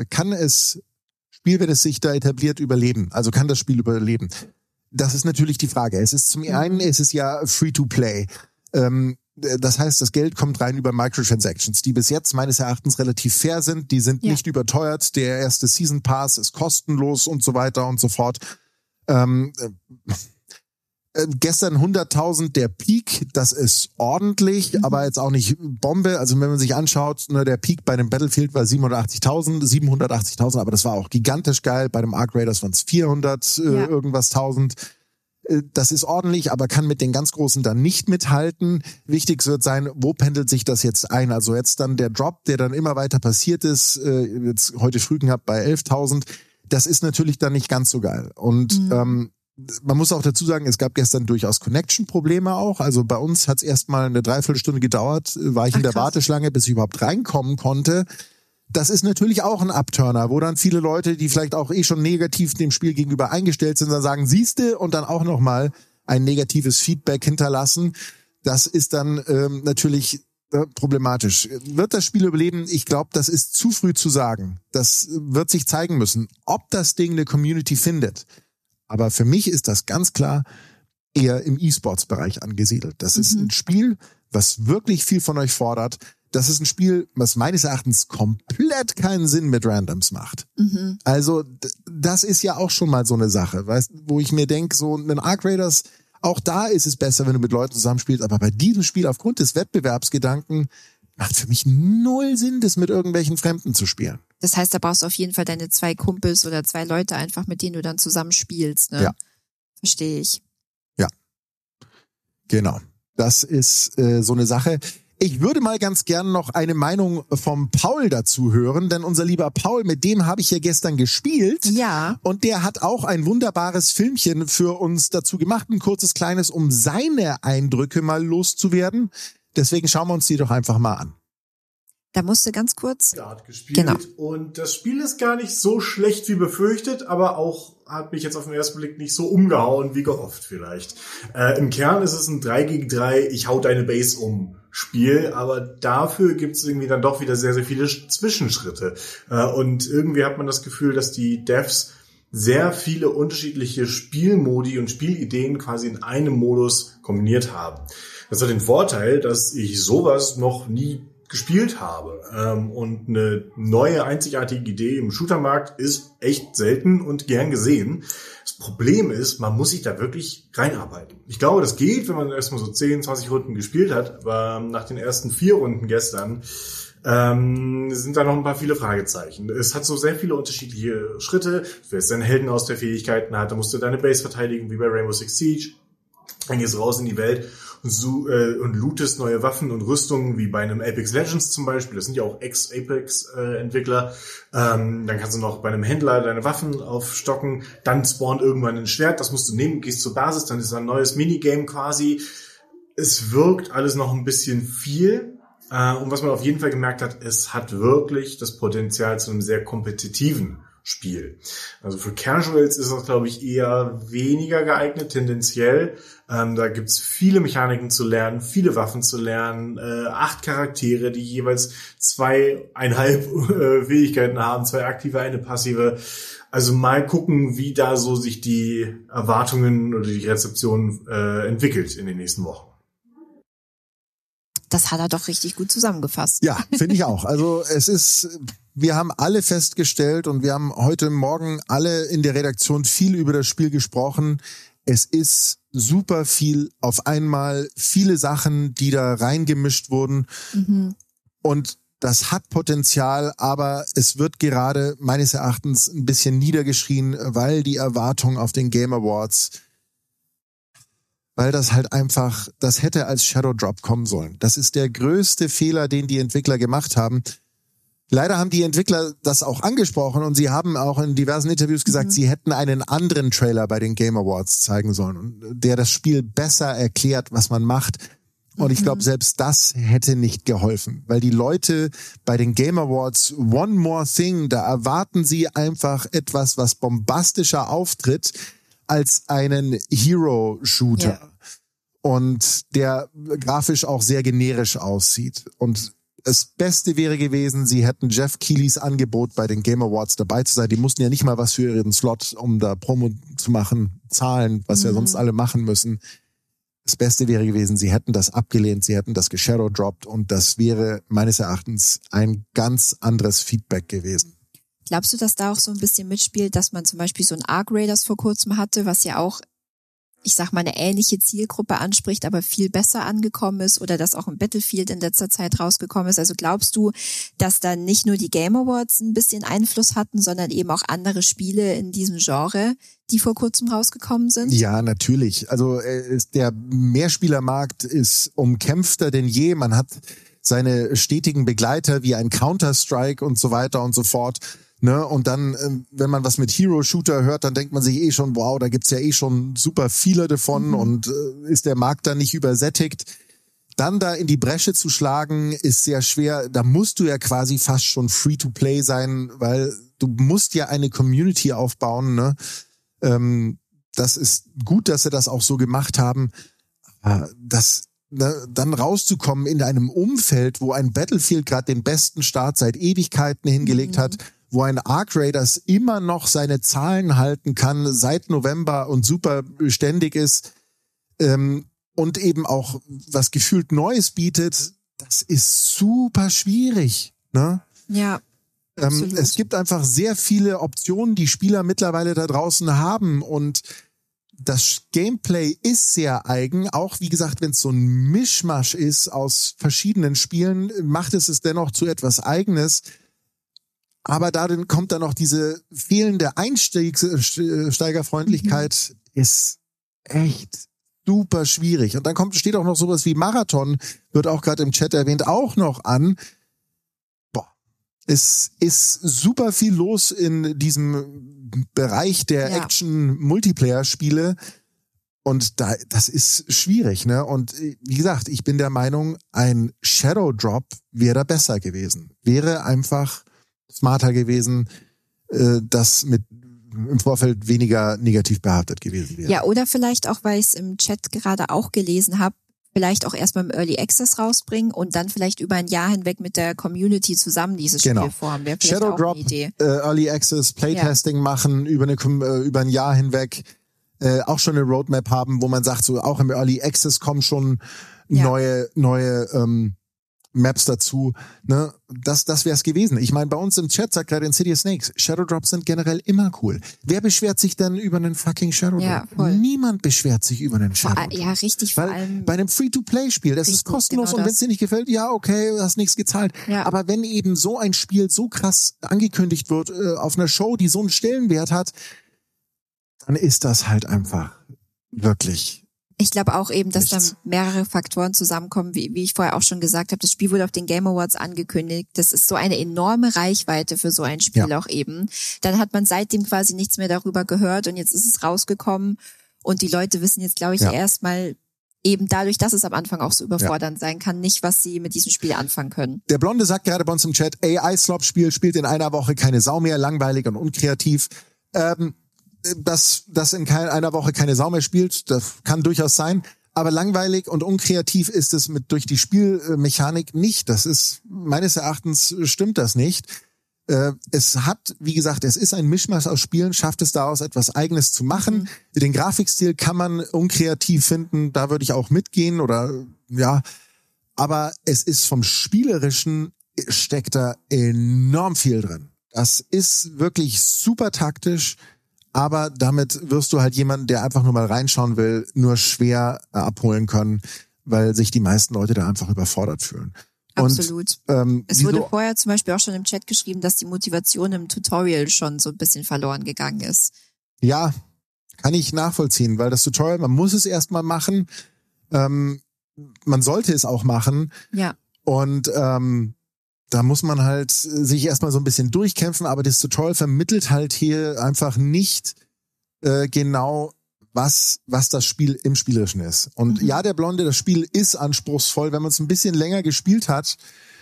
sich da etabliert, überleben? Also kann das Spiel überleben? Das ist natürlich die Frage. Es ist zum einen, es ist ja Free-to-Play. Das heißt, das Geld kommt rein über Microtransactions, die bis jetzt meines Erachtens relativ fair sind. Die sind nicht überteuert. Der erste Season Pass ist kostenlos und so weiter und so fort. Gestern 100.000 der Peak, das ist ordentlich, aber jetzt auch nicht Bombe. Also wenn man sich anschaut, ne, der Peak bei dem Battlefield war 780.000, aber das war auch gigantisch geil. Bei dem Arc Raiders waren es 400 irgendwas 1000. Das ist ordentlich, aber kann mit den ganz Großen dann nicht mithalten. Wichtig wird sein, wo pendelt sich das jetzt ein? Also jetzt dann der Drop, der dann immer weiter passiert ist, jetzt heute früh gehabt bei 11.000, das ist natürlich dann nicht ganz so geil. Und man muss auch dazu sagen, es gab gestern durchaus Connection-Probleme auch. Also bei uns hat es erstmal eine Dreiviertelstunde gedauert, war ich in der Warteschlange, bis ich überhaupt reinkommen konnte. Das ist natürlich auch ein Upturner, wo dann viele Leute, die vielleicht auch schon negativ dem Spiel gegenüber eingestellt sind, dann sagen, siehste, und dann auch nochmal ein negatives Feedback hinterlassen. Das ist dann natürlich problematisch. Wird das Spiel überleben? Ich glaube, das ist zu früh zu sagen. Das wird sich zeigen müssen, ob das Ding eine Community findet. Aber für mich ist das ganz klar eher im E-Sports-Bereich angesiedelt. Das ist ein Spiel, was wirklich viel von euch fordert. Das ist ein Spiel, was meines Erachtens komplett keinen Sinn mit Randoms macht. Also das ist ja auch schon mal so eine Sache, weißt, wo ich mir denke, so ein Arc Raiders, auch da ist es besser, wenn du mit Leuten zusammenspielst, aber bei diesem Spiel aufgrund des Wettbewerbsgedanken macht für mich null Sinn, das mit irgendwelchen Fremden zu spielen. Das heißt, da brauchst du auf jeden Fall deine 2 Kumpels oder 2 Leute einfach, mit denen du dann zusammen spielst, ne? Ja. Verstehe ich. Ja. Genau. Das ist so eine Sache. Ich würde mal ganz gern noch eine Meinung vom Paul dazu hören, denn unser lieber Paul, mit dem habe ich ja gestern gespielt. Ja. Und der hat auch ein wunderbares Filmchen für uns dazu gemacht, ein kurzes, kleines, um seine Eindrücke mal loszuwerden. Deswegen schauen wir uns die doch einfach mal an. Da musst du ganz kurz. Ja, hat gespielt. Genau. Und das Spiel ist gar nicht so schlecht wie befürchtet, aber auch hat mich jetzt auf den ersten Blick nicht so umgehauen wie gehofft vielleicht. Im Kern ist es ein 3 gegen 3, ich hau deine Base um Spiel, aber dafür gibt es irgendwie dann doch wieder sehr, sehr viele Zwischenschritte. Und irgendwie hat man das Gefühl, dass die Devs sehr viele unterschiedliche Spielmodi und Spielideen quasi in einem Modus kombiniert haben. Das hat den Vorteil, dass ich sowas noch nie gespielt habe. Und eine neue, einzigartige Idee im Shootermarkt ist echt selten und gern gesehen. Das Problem ist, man muss sich da wirklich reinarbeiten. Ich glaube, das geht, wenn man erstmal so 10, 20 Runden gespielt hat, aber nach den ersten 4 Runden gestern sind da noch ein paar viele Fragezeichen. Es hat so sehr viele unterschiedliche Schritte. Du wirst deinen Helden aus der Fähigkeiten hat, da musst du deine Base verteidigen, wie bei Rainbow Six Siege. Dann gehst du raus in die Welt und lootest neue Waffen und Rüstungen, wie bei einem Apex Legends zum Beispiel. Das sind ja auch Ex-Apex-Entwickler. Dann kannst du noch bei einem Händler deine Waffen aufstocken. Dann spawnt irgendwann ein Schwert, das musst du nehmen, gehst zur Basis, dann ist da ein neues Minigame quasi. Es wirkt alles noch ein bisschen viel. Und was man auf jeden Fall gemerkt hat, es hat wirklich das Potenzial zu einem sehr kompetitiven Spiel. Also für Casuals ist das, glaube ich, eher weniger geeignet, tendenziell. Da gibt's viele Mechaniken zu lernen, viele Waffen zu lernen, 8 Charaktere, die jeweils 2,5 Fähigkeiten haben, 2 aktive, eine passive. Also mal gucken, wie da so sich die Erwartungen oder die Rezeption entwickelt in den nächsten Wochen. Das hat er doch richtig gut zusammengefasst. Ja, finde ich auch. Also wir haben alle festgestellt und wir haben heute Morgen alle in der Redaktion viel über das Spiel gesprochen. Es ist super viel auf einmal, viele Sachen, die da reingemischt wurden. Mhm. Und das hat Potenzial, aber es wird gerade meines Erachtens ein bisschen niedergeschrien, weil die Erwartung auf den Game Awards, weil das halt einfach, das hätte als Shadow Drop kommen sollen. Das ist der größte Fehler, den die Entwickler gemacht haben. Leider haben die Entwickler das auch angesprochen und sie haben auch in diversen Interviews gesagt, sie hätten einen anderen Trailer bei den Game Awards zeigen sollen, der das Spiel besser erklärt, was man macht. Und ich glaube, selbst das hätte nicht geholfen, weil die Leute bei den Game Awards One More Thing, da erwarten sie einfach etwas, was bombastischer auftritt als einen Hero-Shooter. Ja. Und der grafisch auch sehr generisch aussieht. Und das Beste wäre gewesen, sie hätten Jeff Keighlys Angebot bei den Game Awards dabei zu sein. Die mussten ja nicht mal was für ihren Slot, um da Promo zu machen, zahlen, was ja sonst alle machen müssen. Das Beste wäre gewesen, sie hätten das abgelehnt, sie hätten das geshadowdropped und das wäre meines Erachtens ein ganz anderes Feedback gewesen. Glaubst du, dass da auch so ein bisschen mitspielt, dass man zum Beispiel so ein Arc Raiders vor kurzem hatte, was ja auch, ich sag mal, eine ähnliche Zielgruppe anspricht, aber viel besser angekommen ist, oder dass auch ein Battlefield in letzter Zeit rausgekommen ist? Also glaubst du, dass da nicht nur die Game Awards ein bisschen Einfluss hatten, sondern eben auch andere Spiele in diesem Genre, die vor kurzem rausgekommen sind? Ja, natürlich. Also der Mehrspielermarkt ist umkämpfter denn je. Man hat seine stetigen Begleiter wie ein Counter-Strike und so weiter und so fort. Ne? Und dann, wenn man was mit Hero-Shooter hört, dann denkt man sich eh schon, wow, da gibt's ja eh schon super viele davon und ist der Markt da nicht übersättigt? Dann da in die Bresche zu schlagen, ist sehr schwer. Da musst du ja quasi fast schon Free-to-Play sein, weil du musst ja eine Community aufbauen. Ne? Das ist gut, dass sie das auch so gemacht haben. Dann rauszukommen in einem Umfeld, wo ein Battlefield gerade den besten Start seit Ewigkeiten hingelegt hat, wo ein Arc Raiders immer noch seine Zahlen halten kann seit November und super beständig ist und eben auch was gefühlt Neues bietet, das ist super schwierig. Ne? Ja. Es gibt einfach sehr viele Optionen, die Spieler mittlerweile da draußen haben und das Gameplay ist sehr eigen, auch wie gesagt, wenn es so ein Mischmasch ist aus verschiedenen Spielen, macht es dennoch zu etwas Eigenes. Aber darin kommt dann noch diese fehlende Einsteigerfreundlichkeit, ist echt super schwierig. Und dann steht auch noch sowas wie Marathon, wird auch gerade im Chat erwähnt, auch noch an. Es ist super viel los in diesem Bereich der Action-Multiplayer-Spiele und das ist schwierig, ne? Und wie gesagt, ich bin der Meinung, ein Shadow Drop wäre besser gewesen. Wäre einfach smarter gewesen, das im Vorfeld weniger negativ behaftet gewesen wäre. Ja, oder vielleicht auch, weil ich es im Chat gerade auch gelesen habe, vielleicht auch erstmal im Early Access rausbringen und dann vielleicht über ein Jahr hinweg mit der Community zusammen dieses Spiel formen. Wäre vielleicht Shadow auch Drop, eine Idee. Early Access, Playtesting machen über ein Jahr hinweg, auch schon eine Roadmap haben, wo man sagt, so auch im Early Access kommen schon neue Maps dazu, ne? Das wäre es gewesen. Ich meine, bei uns im Chat sagt gerade Insidious Snakes, Shadow Drops sind generell immer cool. Wer beschwert sich denn über einen fucking Shadow Drop? Ja, voll. Niemand beschwert sich über einen Shadow Drop. Ja, richtig, vor allem bei einem Free-to-Play-Spiel, das ist kostenlos und wenn es dir nicht gefällt, ja, okay, du hast nichts gezahlt. Ja. Aber wenn eben so ein Spiel so krass angekündigt wird, auf einer Show, die so einen Stellenwert hat, dann ist das halt einfach wirklich. Ich glaube auch eben, dass da mehrere Faktoren zusammenkommen, wie ich vorher auch schon gesagt habe. Das Spiel wurde auf den Game Awards angekündigt. Das ist so eine enorme Reichweite für so ein Spiel auch eben. Dann hat man seitdem quasi nichts mehr darüber gehört und jetzt ist es rausgekommen und die Leute wissen jetzt, glaube ich, erstmal eben dadurch, dass es am Anfang auch so überfordernd sein kann, nicht, was sie mit diesem Spiel anfangen können. Der Blonde sagt gerade bei uns im Chat, AI-Slop-Spiel spielt in einer Woche keine Sau mehr, langweilig und unkreativ. Dass in einer Woche keine Sau mehr spielt, das kann durchaus sein, aber langweilig und unkreativ ist es durch die Spielmechanik nicht. Das ist, meines Erachtens stimmt das nicht. Es hat, wie gesagt, es ist ein Mischmasch aus Spielen, schafft es daraus etwas Eigenes zu machen. Den Grafikstil kann man unkreativ finden, da würde ich auch mitgehen aber es ist vom Spielerischen, steckt da enorm viel drin. Das ist wirklich super taktisch, aber damit wirst du halt jemanden, der einfach nur mal reinschauen will, nur schwer abholen können, weil sich die meisten Leute da einfach überfordert fühlen. Absolut. Und, es wurde vorher zum Beispiel auch schon im Chat geschrieben, dass die Motivation im Tutorial schon so ein bisschen verloren gegangen ist. Ja, kann ich nachvollziehen, weil das Tutorial, man muss es erstmal machen, man sollte es auch machen. Ja. Und da muss man halt sich erstmal so ein bisschen durchkämpfen, aber das Tutorial vermittelt halt hier einfach nicht genau, was das Spiel im Spielerischen ist. Und ja, der Blonde, das Spiel ist anspruchsvoll, wenn man es ein bisschen länger gespielt hat.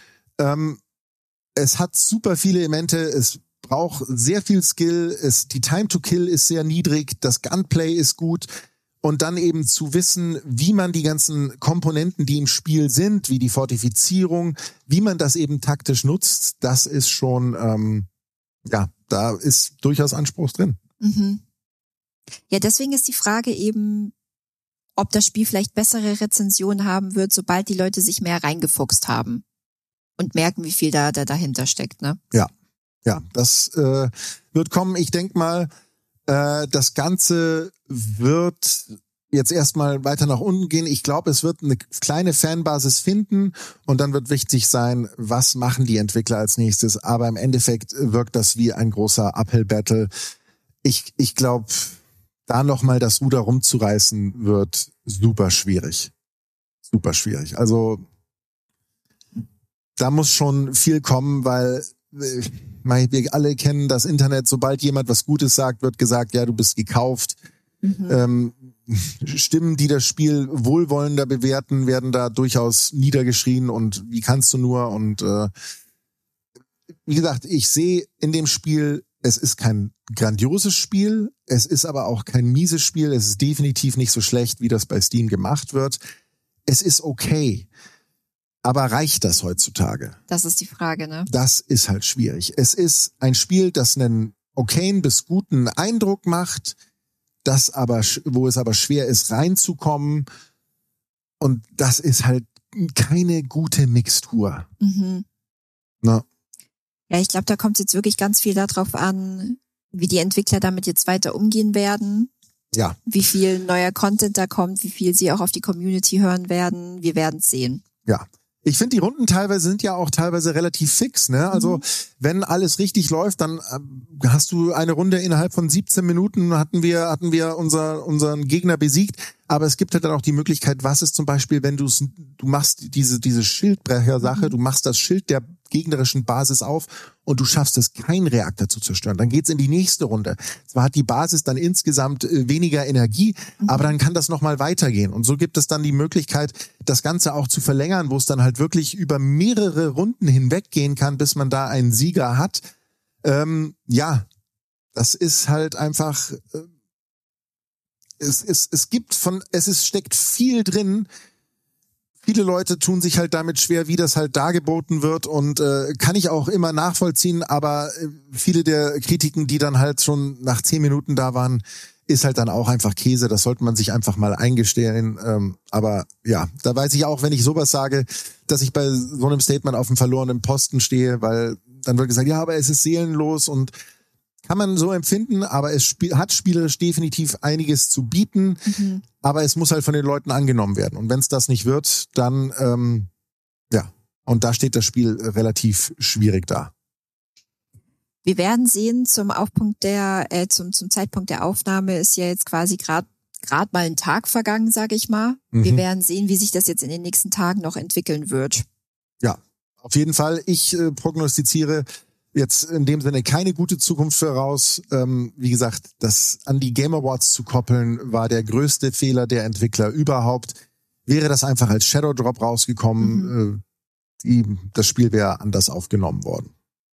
Es hat super viele Elemente, es braucht sehr viel Skill, die Time to Kill ist sehr niedrig, das Gunplay ist gut. Und dann eben zu wissen, wie man die ganzen Komponenten, die im Spiel sind, wie die Fortifizierung, wie man das eben taktisch nutzt, das ist schon, da ist durchaus Anspruch drin. Ja, deswegen ist die Frage eben, ob das Spiel vielleicht bessere Rezensionen haben wird, sobald die Leute sich mehr reingefuchst haben und merken, wie viel da dahinter steckt, ne? Ja, das wird kommen. Ich denke mal, das Ganze wird jetzt erstmal weiter nach unten gehen. Ich glaube, es wird eine kleine Fanbasis finden und dann wird wichtig sein, was machen die Entwickler als nächstes. Aber im Endeffekt wirkt das wie ein großer Uphill-Battle. Ich glaube, da nochmal das Ruder rumzureißen, wird super schwierig. Super schwierig. Also da muss schon viel kommen, weil wir alle kennen das Internet, sobald jemand was Gutes sagt, wird gesagt, ja, du bist gekauft. Stimmen, die das Spiel wohlwollender bewerten, werden da durchaus niedergeschrien und wie kannst du nur? Und wie gesagt, ich sehe in dem Spiel, es ist kein grandioses Spiel, es ist aber auch kein mieses Spiel, es ist definitiv nicht so schlecht, wie das bei Steam gemacht wird. Es ist okay. Aber reicht das heutzutage? Das ist die Frage, ne? Das ist halt schwierig. Es ist ein Spiel, das einen okayen bis guten Eindruck macht, wo es aber schwer ist, reinzukommen. Und das ist halt keine gute Mixtur. Na? Ja, ich glaube, da kommt jetzt wirklich ganz viel darauf an, wie die Entwickler damit jetzt weiter umgehen werden. Ja. Wie viel neuer Content da kommt, wie viel sie auch auf die Community hören werden. Wir werden es sehen. Ja. Ich finde, die Runden sind ja auch teilweise relativ fix, ne? Also, wenn alles richtig läuft, dann hast du eine Runde innerhalb von 17 Minuten hatten wir unseren Gegner besiegt. Aber es gibt halt dann auch die Möglichkeit, was ist zum Beispiel, wenn du machst diese Schildbrecher-Sache, du machst das Schild der gegnerischen Basis auf und du schaffst es, keinen Reaktor zu zerstören. Dann geht's in die nächste Runde. Zwar hat die Basis dann insgesamt weniger Energie, aber dann kann das nochmal weitergehen. Und so gibt es dann die Möglichkeit, das Ganze auch zu verlängern, wo es dann halt wirklich über mehrere Runden hinweg gehen kann, bis man da einen Sieger hat. Das ist halt einfach... Es steckt viel drin, viele Leute tun sich halt damit schwer, wie das halt dargeboten wird und kann ich auch immer nachvollziehen, aber viele der Kritiken, die dann halt schon nach 10 Minuten da waren, ist halt dann auch einfach Käse. Das sollte man sich einfach mal eingestehen. Aber ja, da weiß ich auch, wenn ich sowas sage, dass ich bei so einem Statement auf dem verlorenen Posten stehe, weil dann wird gesagt, ja, aber es ist seelenlos und kann man so empfinden, aber es hat spielerisch definitiv einiges zu bieten, aber es muss halt von den Leuten angenommen werden. Und wenn es das nicht wird, dann, und da steht das Spiel relativ schwierig da. Wir werden sehen, zum Zeitpunkt der Aufnahme ist ja jetzt quasi gerade mal ein Tag vergangen, sage ich mal. Wir werden sehen, wie sich das jetzt in den nächsten Tagen noch entwickeln wird. Ja, auf jeden Fall. Ich prognostiziere jetzt in dem Sinne keine gute Zukunft voraus. Wie gesagt, das an die Game Awards zu koppeln, war der größte Fehler der Entwickler überhaupt. Wäre das einfach als Shadow Drop rausgekommen, das Spiel wäre anders aufgenommen worden.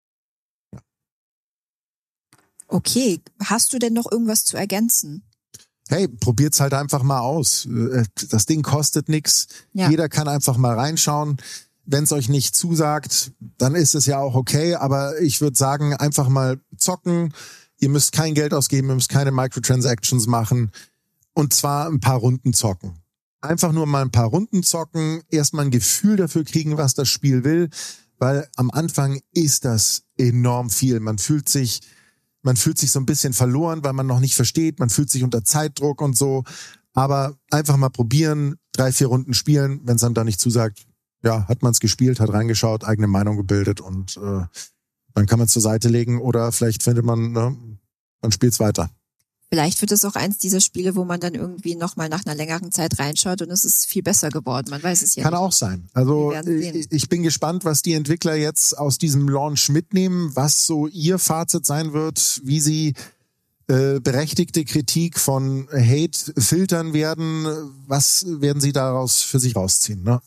Okay, hast du denn noch irgendwas zu ergänzen? Hey, probiert's halt einfach mal aus. Das Ding kostet nix. Ja. Jeder kann einfach mal reinschauen. Wenn es euch nicht zusagt, dann ist es ja auch okay. Aber ich würde sagen, einfach mal zocken. Ihr müsst kein Geld ausgeben, ihr müsst keine Microtransactions machen. Und zwar ein paar Runden zocken. Einfach nur mal ein paar Runden zocken. Erstmal ein Gefühl dafür kriegen, was das Spiel will. Weil am Anfang ist das enorm viel. Man fühlt sich so ein bisschen verloren, weil man noch nicht versteht. Man fühlt sich unter Zeitdruck und so. Aber einfach mal probieren, 3-4 Runden spielen. Wenn es einem da nicht zusagt, ja, hat man es gespielt, hat reingeschaut, eigene Meinung gebildet und dann kann man es zur Seite legen oder vielleicht findet man, man spielt es weiter. Vielleicht wird es auch eins dieser Spiele, wo man dann irgendwie nochmal nach einer längeren Zeit reinschaut und es ist viel besser geworden. Man weiß es ja nicht. Kann auch sein. Also ich bin gespannt, was die Entwickler jetzt aus diesem Launch mitnehmen, was so ihr Fazit sein wird, wie sie berechtigte Kritik von Hate filtern werden. Was werden sie daraus für sich rausziehen, ne?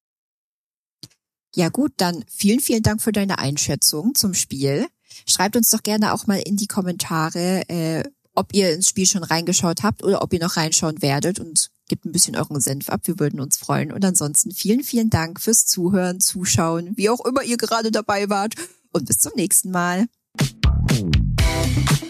Ja gut, dann vielen, vielen Dank für deine Einschätzung zum Spiel. Schreibt uns doch gerne auch mal in die Kommentare, ob ihr ins Spiel schon reingeschaut habt oder ob ihr noch reinschauen werdet und gebt ein bisschen euren Senf ab. Wir würden uns freuen. Und ansonsten vielen, vielen Dank fürs Zuhören, Zuschauen, wie auch immer ihr gerade dabei wart. Und bis zum nächsten Mal.